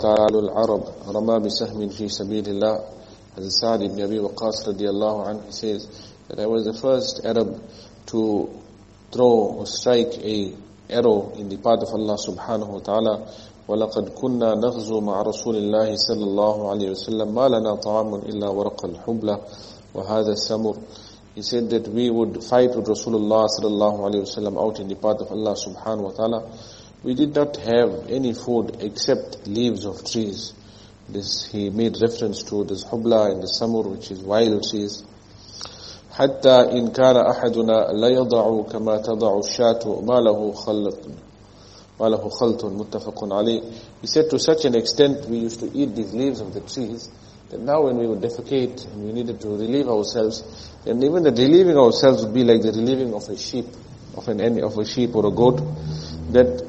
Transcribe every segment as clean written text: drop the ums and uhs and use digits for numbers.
تعالى العرب رمى بسهم في سبيل الله. As Sa'd ibn Abi Waqqas radiyallahu anhu, he says that I was the first Arab to throw or strike a arrow in the path of Allah subhanahu wa ta'ala. وَلَقَدْ كُنَّا نَغْزُو مَعَ رَسُولِ اللَّهِ صَلَّى اللَّهُ عَلَيْهِ وسلم مَا لَنَا طَعَامٌ إِلَّا وَرَقَ الْحُبْلَةِ وَهَذَا السَّمُرُ. He said that we would fight with Rasulullah sallallahu alayhi wasallam out in the path of Allah subhanahu wa ta'ala. We did not have any food except leaves of trees. This he made reference to this hubla and the samur, which is wild trees. حتى إن كان أحدنا لا يضع كما تضع الشاة ما له خلط متفق عليه. He said to such an extent we used to eat these leaves of the trees that now when we would defecate and we needed to relieve ourselves, and even the relieving ourselves would be like the relieving of a sheep, of a sheep or a goat, that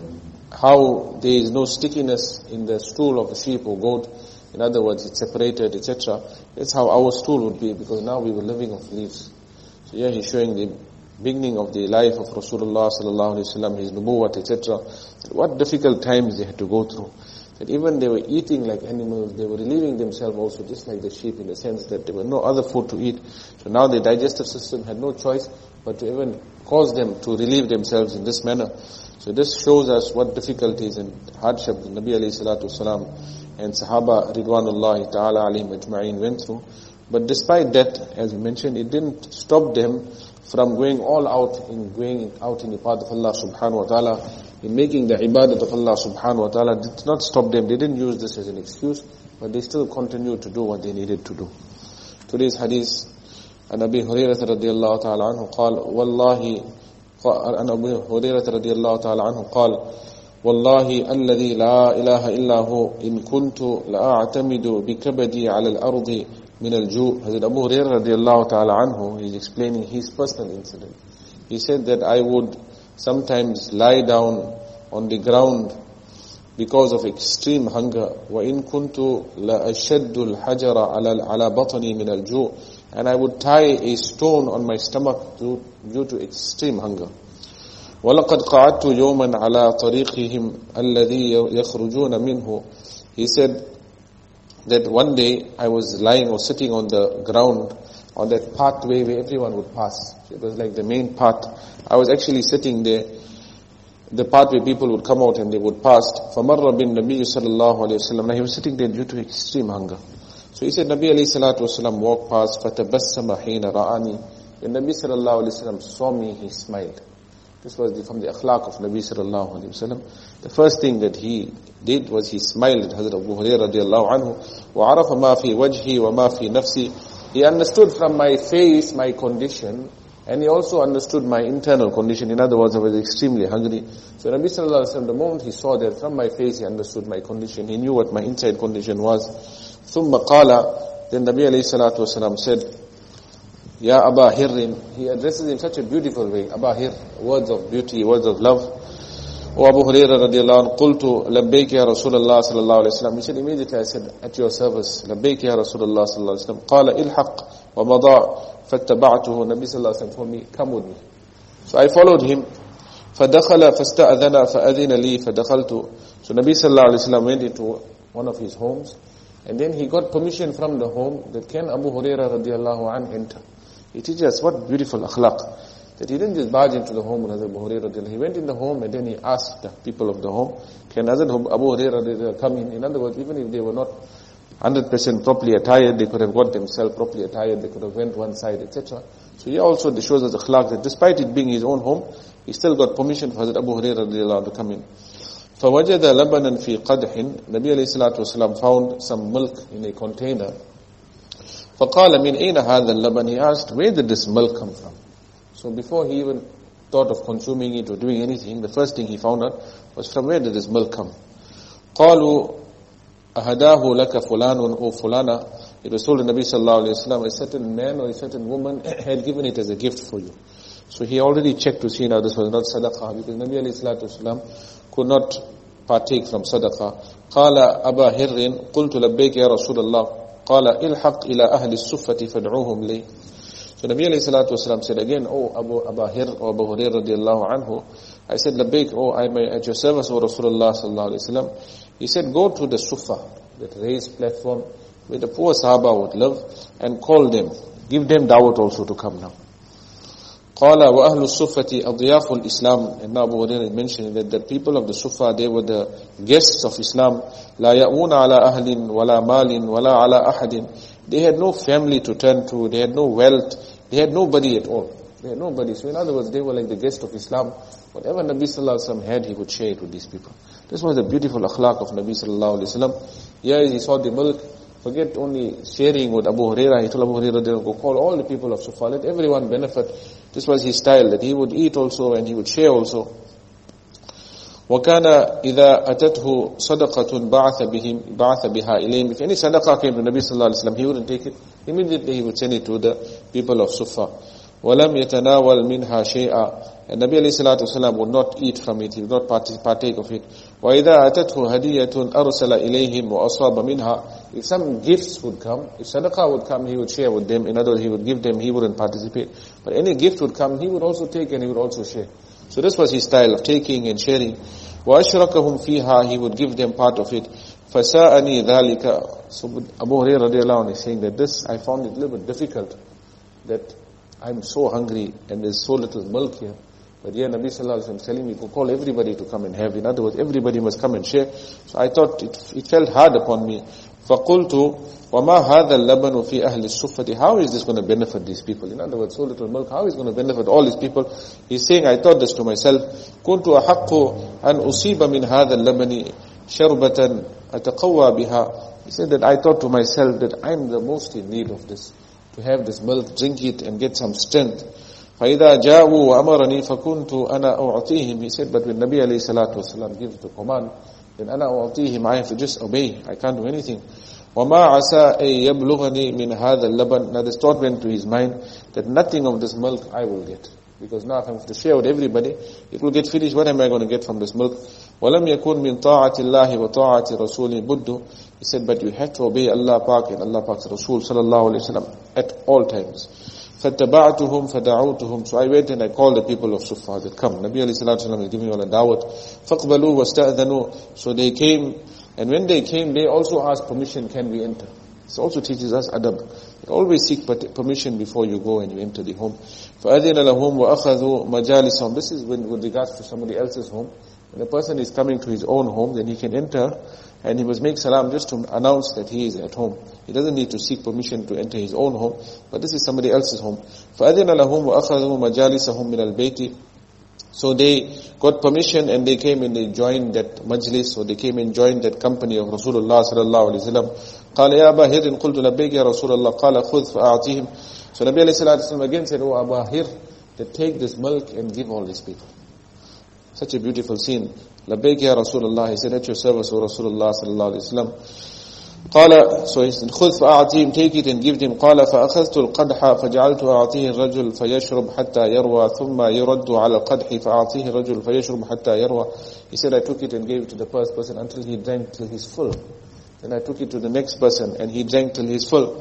how there is no stickiness in the stool of a sheep or goat. In other words, it's separated, etc. That's how our stool would be, because now we were living off leaves. So here he's showing the beginning of the life of Rasulullah sallallahu alaihi wasallam, his nubuwwat, etc. What difficult times they had to go through. That even they were eating like animals, they were relieving themselves also just like the sheep, in the sense that there were no other food to eat. So now the digestive system had no choice but to even cause them to relieve themselves in this manner. So this shows us what difficulties and hardship the Nabi alayhi salatu wasalam and Sahaba Ridwanullahi ta'ala alayhim ajma'in went through. But despite that, as we mentioned, it didn't stop them from going all out in the path of Allah subhanahu wa ta'ala, in making the ibadat of Allah subhanahu wa ta'ala. Did not stop them. They didn't use this as an excuse, but they still continued to do what they needed to do. Today's hadith, an Abi Hurairah radiyallahu ta'ala anhu قال عن أبي هريرة رضي الله تعالى عنه قال والله الذي لا إله إلا هو إن كنت لأعتمد بكبدي على الأرض من الجوع. Hazrat Abu Hurairah رضي الله تعالى عنه, he is explaining his personal incident. He said that I would sometimes lie down on the ground because of extreme hunger. وإن كنت لأشد الحجر على بطني من الجوع. And I would tie a stone on my stomach due to extreme hunger. وَلَقَدْ قَعَدْتُ يَوْمًا عَلَى طَرِيقِهِمْ الَّذِي يَخْرُجُونَ مِنْهُ. He said that one day I was lying or sitting on the ground on that pathway where everyone would pass. It was like the main path. I was actually sitting there, the path where people would come out and they would pass. فَمَرَّ بِالنَّبِيُّ صَلَّى اللَّهُ عَلَيْهِ وسلم. Now he was sitting there due to extreme hunger. So he said, Nabi alayhi salatu wasalam walked past, فَتَبَسَّمَ حِينَ رَآنِي. When Nabi sallallahu alayhi wasallam saw me, he smiled. This was from the akhlaq of Nabi sallallahu alayhi wasallam. The first thing that he did was he smiled at Hazrat Abu Hurairah radiallahu anhu. وَعَرَفَ مَا فِي وَجْهِي وَمَا فِي نَفْسِي. He understood from my face my condition, and he also understood my internal condition. In other words, I was extremely hungry. So Nabi sallallahu alayhi wasallam, the moment he saw that from my face, he understood my condition. He knew what my inside condition was. ثم قال, then Nabi alayhi salatu wasalam said, Ya Aba Hirrin. He addresses him in such a beautiful way. Aba Hir, words of beauty, words of love. O Abu Hurairah radiallahu anhu, قلت لبيك يا رسول الله صلى الله عليه وسلم. He said, immediately I said, at your service. لبيك يا رسول الله صلى الله عليه وسلم. قال الحق ومضى فاتبعته. Nabi sallallahu alayhi wa sallam told me, come with me. So I followed him. فدخل فاستأذن فأذن لي فدخلت. So Nabi sallallahu alayhi wa sallam went into one of his homes, and then he got permission from the home that can Abu Hurairah radiallahu anhu enter. He teaches us what beautiful akhlaq. That he didn't just barge into the home of Abu Hurairah radiallahu anhu. He went in the home and then he asked the people of the home, can Abu Hurairah radiallahu anhu come in? In other words, even if they were not 100% properly attired, they could have got themselves properly attired, they could have went one side, etc. So here also this shows us akhlaq, that despite it being his own home, he still got permission for Hazrat Abu Hurairah radiallahu anhu to come in. فَوَجَدَ لَبَنًا فِي قَدْحٍ. Nabi alayhi salatu wasalam found some milk in a container. فَقَالَ مِنْ أَيْنَ هَذَا اللَّبَنِ. He asked, where did this milk come from? So before he even thought of consuming it or doing anything, the first thing he found out was, from where did this milk come? قَالُوا أَهَدَاهُ لَكَ فُلَانٌ أو فُلَانَ. It was told to Nabi sallallahu alayhi wasallam, a certain man or a certain woman had given it as a gift for you. So he already checked to see now this was not sadaqah, because Nabi alayhi salatu wasalam could not partake from sadaqah. قال أبا هر قلت لبيك يا رسول الله قال إلحق إلى أهل الصفة فادعوهم لي. So Nabi alayhi salatu wasalam said again, O Abu Hir or Abu Hurairah radiallahu anhu, I said, labbaik, I am at your service, O Rasulullah sallallahu alayhi wasallam. He said, go to the Sufa, that raised platform where the poor Sahaba would live, and call them. Give them da'wat also to come now. قال وأهل الصفة أضياف الإسلام. And Abu Hurairah mentioned that the people of the Sufa, they were the guests of Islam. لا يأمون على أهل ولا مال ولا على أحد. They had no family to turn to, they had no wealth, they had nobody at all. They had nobody. So in other words, they were like the guests of Islam. Whatever Nabi Sallallahu Alaihi Wasallam had, he would share it with these people. This was the beautiful akhlaq of Nabi Sallallahu Alaihi Wasallam. Here he saw the milk. Forget only sharing with Abu Hurairah. He told Abu Hurairah, go call all the people of Sufa, let everyone benefit. This was his style, that he would eat also and he would share also. وَكَانَ إِذَا أَتَتْهُ صَدَقَةٌ بَعَثَ بِهَا إِلَيْهِمْ. If any sadaqah came to Nabi Sallallahu Alaihi Wasallam, he wouldn't take it. Immediately he would send it to the people of Sufa. وَلَمْ يَتَنَاوَلْ مِنْهَا شَيْئًا. And Nabi alayhi salatu wasalam would not eat from it, he would not partake of it. وَإِذَا أَتَتْهُ هَدِيَّةٌ أَرْسَلَ إِلَيْهِمْ وَأَصَابَ مِنْهَا. If some gifts would come, if sadaqah would come, he would share with them. In other words, he would give them, he wouldn't participate. But any gift would come, he would also take and he would also share. So this was his style of taking and sharing. وَأَشْرَكَهُمْ فِيهَا. He would give them part of it. فَسَاءَنِي ذَلِكَ. So Abu Hurairah radiallahu anhu is saying that this, I found it a little bit difficult, that I'm so hungry and there's so little milk here. But yeah, Nabi Sallallahu Alaihi Wasallam is telling me to call everybody to come and have. In other words, everybody must come and share. So I thought it felt hard upon me. فَقُلْتُ وَمَا هَذَا اللَّبَنُ فِي أَهْلِ السُّفَّةِ. How is this going to benefit these people? In other words, so little milk, how is it going to benefit all these people? He's saying, I thought this to myself. كُنْتُ أَحَقُّ أَنْ أُصِيبَ مِنْ هَذَا اللَّبَنِ شَرْبَةً أَتَقَوَّى بِهَا. He said that I thought to myself that I'm the most in need of this. To have this milk, drink it and get some strength. فَإِذَا جَاءُوا وَأَمَرَنِي فَكُنْتُ أَنَا أُعْطِيهِمْ. He said, but when Nabi alayhi salatu wasalam gives the command, then أَنَا أُعْطِيهِمْ, I have to just obey. I can't do anything. وَمَا عَسَىٰ أَن يَبْلُغَنِي مِنْ هَذَا اللَّبَنِ. Now this thought went to his mind that nothing of this milk I will get. Because now if I'm to share with everybody, it will get finished. What am I going to get from this milk? وَلَمْ يَكُنْ مِنْ طَاعَةِ اللَّهِ وَطَاعَةِ رَسُولِ بُدُّ. He said, but you have to obey Allah Pak and Allah Pak's Rasul sallallahu alayhi wa sallam at all times. فَاتَّبَعْتُهُمْ فَدَعَوْتُهُم. So I went and I called the people of Sufa that come. Nabi alayhi salatu wasalam is giving you all a da'wat. فَقْبَلُوا وَاسْتَأْذَنُوا. So they came, and when they came, they also asked permission, can we enter? This also teaches us adab. Always seek permission before you go and you enter the home. فَأَذِنَ لَهُمْ وَأَخَذُوا مَجَالِسَهُم. This is with regards to somebody else's home. When a person is coming to his own home, then he can enter and he must make salam just to announce that he is at home. He doesn't need to seek permission to enter his own home, but this is somebody else's home. فَأَذِنَ لَهُمْ وَأَخَذُوا مَجَالِسَهُم مِنَ الْبَيْتِ. So they got permission and they came and they joined that majlis, or they came and joined that company of Rasulullah sallallahu alaihi wasallam. قال يا أبا هر قلت لبيك يا رسول الله قال خذ فأعطيهم. So Nabi alayhi salatu wasallam again said, oh Abu Hir, that take this milk and give all these people. Such a beautiful scene. لبيك يا رسول الله. He said, at your service, O Rasulullah sallallahu alaihi wasallam. قال, so he said, خذ فأعطيهم, take it and give them. قال فأخذت القدح فجعلت أعطيه الرجل فيشرب حتى يروى ثم يرد على القدح فأعطيه الرجل فيشرب حتى يروى. He said, I took it and gave it to the first person until he drank till he's full. Then I took it to the next person and he drank till he's full.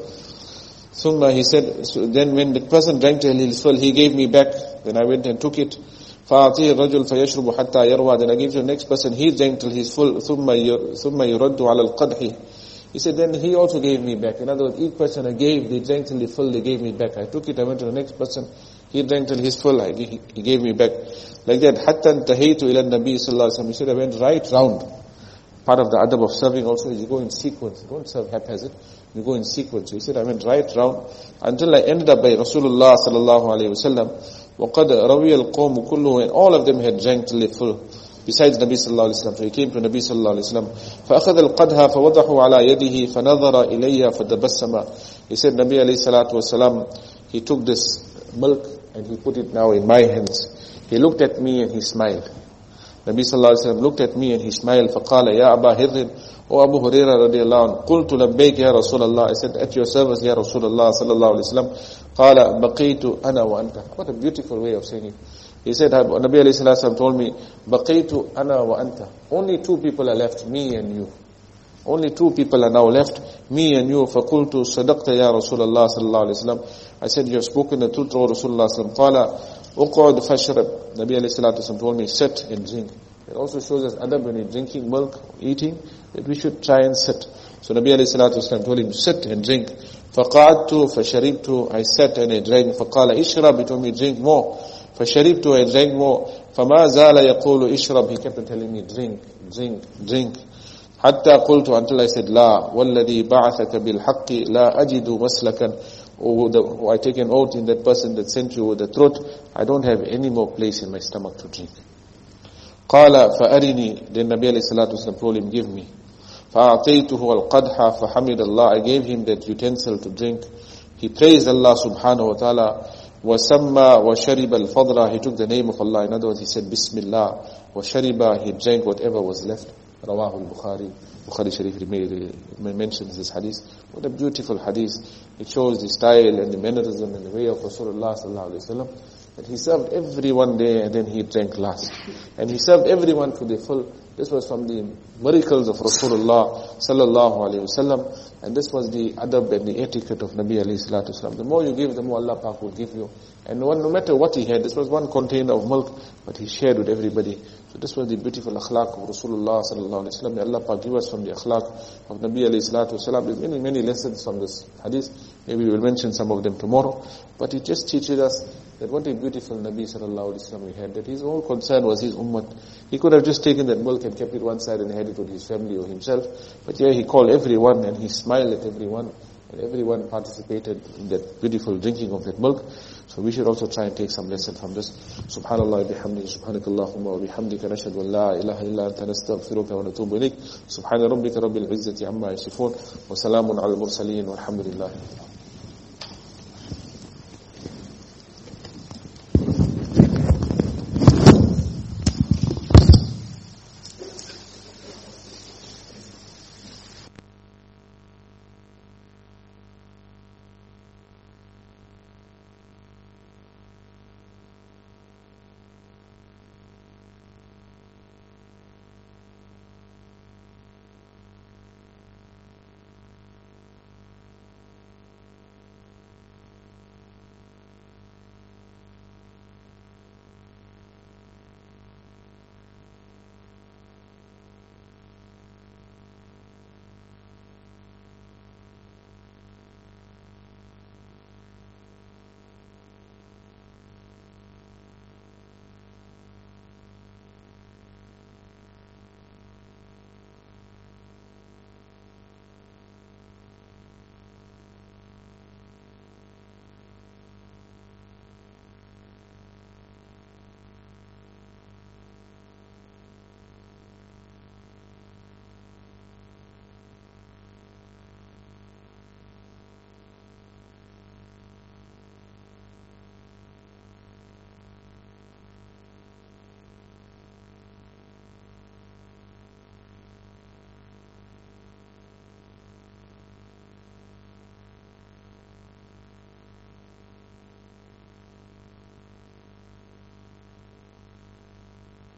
ثم, he said, so then when the person drank till he's full, he gave me back. Then I went and took it. فأعطيه الرجل فيشرب حتى يروى. Then I gave it to the next person, he drank till he's full. ثم يرد على القدح. He said, then he also gave me back. In other words, each person I gave, they drank till they full, they gave me back. I took it, I went to the next person, he drank till he's full, he gave me back. Like that, حَتَّى انْتَهَيْتُ إِلَى النَّبِي صلى الله عليه وسلم. He said, I went right round. Part of the adab of serving also is you go in sequence. Don't serve haphazard. You go in sequence. So he said, I went right round until I ended up by Rasulullah sallallahu alayhi wa sallam. وَقَدْ رَوِيَ الْقَوْمُ كُلُّهُ. And all of them had drank till they full. Besides Nabi sallallahu alayhi wa sallam. So he came to Nabi sallallahu alayhi wa sallam. فَأَخَذَ الْقَدْهَا فَوَضَحُ عَلَى يَدِهِ فَنَظَرَ إِلَيَّ فَتَبَسَّمَ. He said, Nabi alayhi salatu wa sallam, he took this milk and he put it now in my hands. He looked at me and he smiled. Nabi sallallahu alayhi wa sallam looked at me and he smiled. فَقَالَ يَا أَبَا هِرٍ. O Abu Hurairah radiallahu anhu. قُلْتُ لَبَّيْكَ يَا رَسُولَ اللَّهِ. I said, at your service, Ya Rasulullah sallallahu alayhi wa sallam. قَالَ بَقِيتُ أَنَا وَأَنْتَ. What a beautiful way of saying it. He said, Nabi alayhi salatu wasallam told me, بَقِيتُ أَنَا وَأَنْتَ. Only two people are left, me and you. Only two people are now left, me and you. فَقُلْتُ صَدَقْتَ يَا رَسُولَ اللَّهِ sallallahu alayhi wa sallam. I said, you have spoken the truth, O Rasulullah sallallahu alayhi wa sallam. قَالَ أُقْعُدْ فَاشْرَبْ. Nabi alayhi salatu wasallam told me, sit and drink. It also shows us adab when you're drinking milk, eating, that we should try and sit. So Nabi alayhi salatu wasalam told him, sit and drink. فَقَعَدْتُ فَشَرِبْتُ, I sat and I drank. فَقَالَ إِشْرَبْ, he told me, drink more. فَشَرِبْتُ, I drank more. فَمَا زَالَ يَقُولُ إِشْرَبْ, he kept on telling me, drink, drink, drink. حَتَّى قُلْتُ, until I said, لَا وَالَّذِي بَعَثَكَ بِالْحَقِّ لَا أَجِدُ مَسْلَكًا, I take an oath in that person that sent you with the throat, I don't have any more place in my stomach to drink. قَالَ فَأَرِنِي, then Nabi alayhi salatu wasalam told him, give me. فَأَعْطَيْتُهُ الْقَدْحَ فَحَمِدَ اللَّهِ, I gave him that utensil to drink. He praised Allah subhanahu wa ta'ala. وَسَمَّى وَشَرِبَ الْفَضْلَ, he took the name of Allah. In other words, he said Bismillah. وَشَرِبَ, he drank whatever was left. Rawahu al-Bukhari. Bukhari Sharif mentions this hadith. What a beautiful hadith. It shows the style and the mannerism and the way of Rasulullah sallallahu alayhi wa sallam. That he served everyone there and then he drank last. And he served everyone to the full. This was from the miracles of Rasulullah sallallahu alayhi wasallam, and this was the adab and the etiquette of Nabi alayhi salatu wasallam. The more you give, the more Allah Pak will give you. And no matter what he had, this was one container of milk, but he shared with everybody. So this was the beautiful akhlaq of Rasulullah sallallahu alayhi wasallam. May Allah Pak give us from the akhlaq of Nabi alayhi salatu wasallam. There's many, many lessons from this hadith. Maybe we will mention some of them tomorrow. But it just teaches us that what a beautiful Nabi sallallahu alayhi wasallam he had, that his whole concern was his ummah. He could have just taken that milk and kept it one side and had it with his family or himself. But here he called everyone and he smiled at everyone. And everyone participated in that beautiful drinking of that milk. So we should also try and take some lesson from this. Subhanallah bihamdihi, subhanakallahumma wa bihamdika, nashhadu an la ilaha illa anta, nastaghfiruka wa natubu ilayk. Subhana rabbika rabbil izzati amma yasifun. Wa salamun ala al-mursaleen walhamdulillahi.